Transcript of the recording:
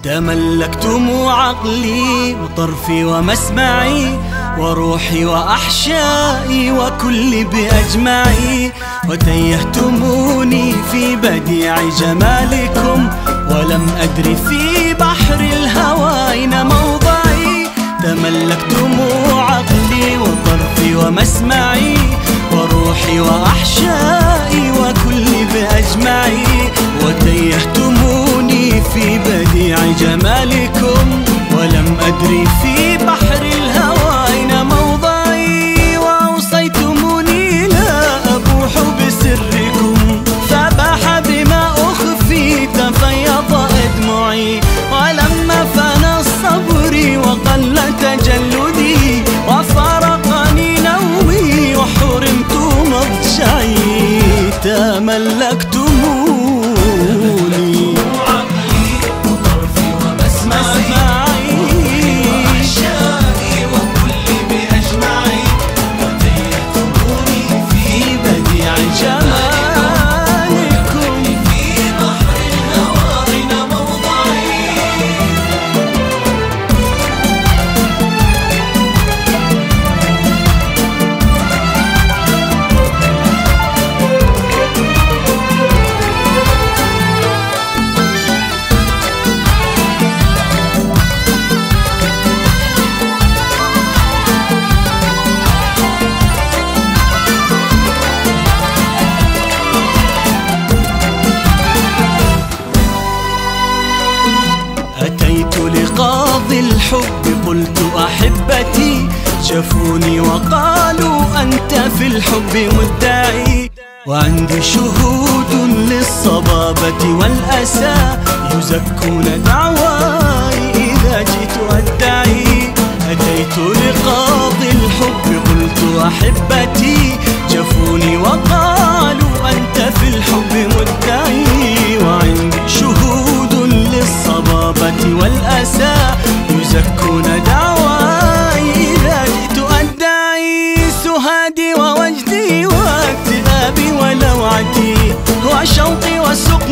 تملكتم عقلي وطرفي ومسمعي وروحي وأحشائي وكل بأجمعي، وتيهتموني في بديع جمالكم ولم أدري في بحر الهوى أين موضعي. تملكتم عقلي وطرفي ومسمعي وروحي وأحشائي وكل بأجمعي، وتيهتموني في بديع جمالكم ولم أدري في بحر الهوى أين موضعي. وأوصيتموني لا أبوح بسركم فباح بما أخفي تفيض أدمعي، ولما فنى صبري وقل تجلدي وفارقني نومي وحرمت مضجعي. تملكتموني أتيت لقاضي الحب قلت أحبتي، شافوني وقالوا أنت في الحب مدعي، وعندي شهود للصبابة والأسى يزكون دعواي إذا جئت أدعي. أتيت لقاضي الحب قلت أحبتي، شافوني وقالوا أنت في الحب مدعي، وعندي شهود للصبابة والأسى يزكون دعواي إذا جئت أدعي. سهادي ووجدي واكتئابي ولوعتي وشوقي وسقي